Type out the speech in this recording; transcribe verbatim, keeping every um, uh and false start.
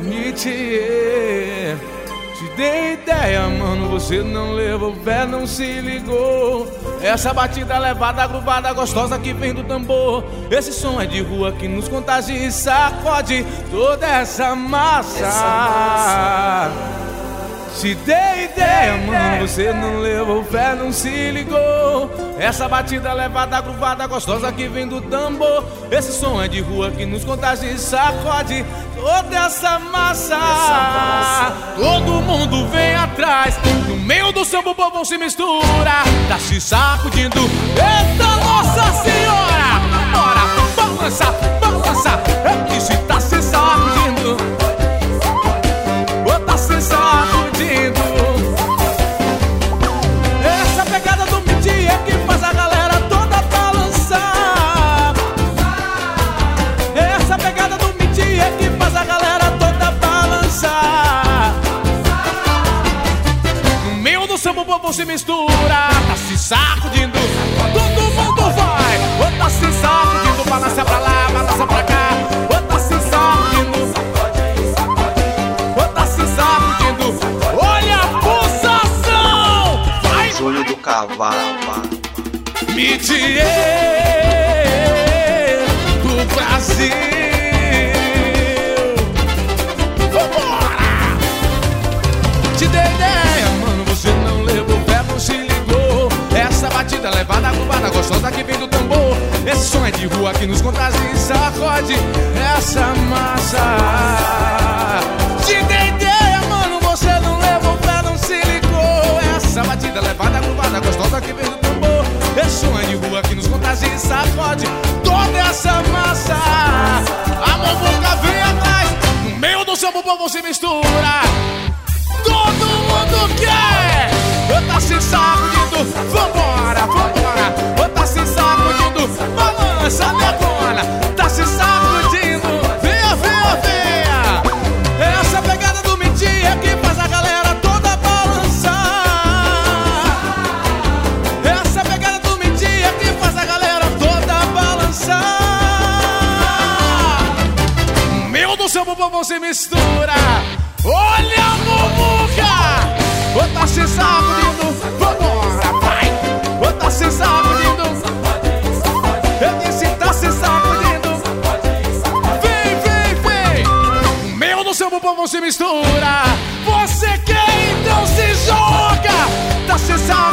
Mitiê, te dei ideia, mano, você não levou fé, não se ligou. Essa batida levada, gruvada, gostosa que vem do tambor. Esse som é de rua que nos contagia e sacode toda essa massa, essa massa. Te dei ideia, mano, você não levou fé, não se ligou. Essa batida levada, gruvada, gostosa que vem do tambor. Esse som é de rua que nos contagia e sacode toda essa massa, essa massa. Todo mundo vem atrás, no meio do samba o povo se mistura, tá se sacudindo. Eita Nossa Senhora! Bora, balança, balança. É que se tá se sacudindo, tá se sacudindo. Essa pegada do Mitiê é que faz a galera toda balançar. Essa pegada do Mitiê é que faz a galera toda balançar. No meio do samba o povo se mistura, tá se sacudindo. Todo mundo vai, ou tá se sacudindo. Balança pra lá, balança pra cá, ou tá se sacudindo. Olha a pulsação! Vai! Olho do cavalo. Mitiê do Brasil. Vambora! Te dei ideia, mano, você não levou fé, não se ligou. Essa batida levada, gruvada, gostosa que vem do tambor. Esse som é de rua que nos contagia e sacode essa massa. Te dei ideia, mano, você não levou fé, não se ligou. Essa batida levada, gruvada, gostosa que vem do tambor. Esse som é de rua que nos contagia e sacode toda essa massa. A movuca vem atrás, no meio do samba o povo se mistura. Todo mundo quer, eu tá se sacudindo. Vambora, vambora, eu tá se sacudindo. Balança, decona, tá se sacudindo. Venha, venha, venha. Essa pegada do Mitiê é que faz a galera toda balançar. Essa pegada do Mitiê é que faz a galera toda balançar. No meio do samba o povo se mistura. Olha a muvuca, ô tá se sacudindo. Vambora, vai, ô tá se sacudindo. Eu disse tá se sacudindo. Vem, vem, vem. No meio do samba o povo se mistura. Você quer, então se joga. Tá se sacudindo.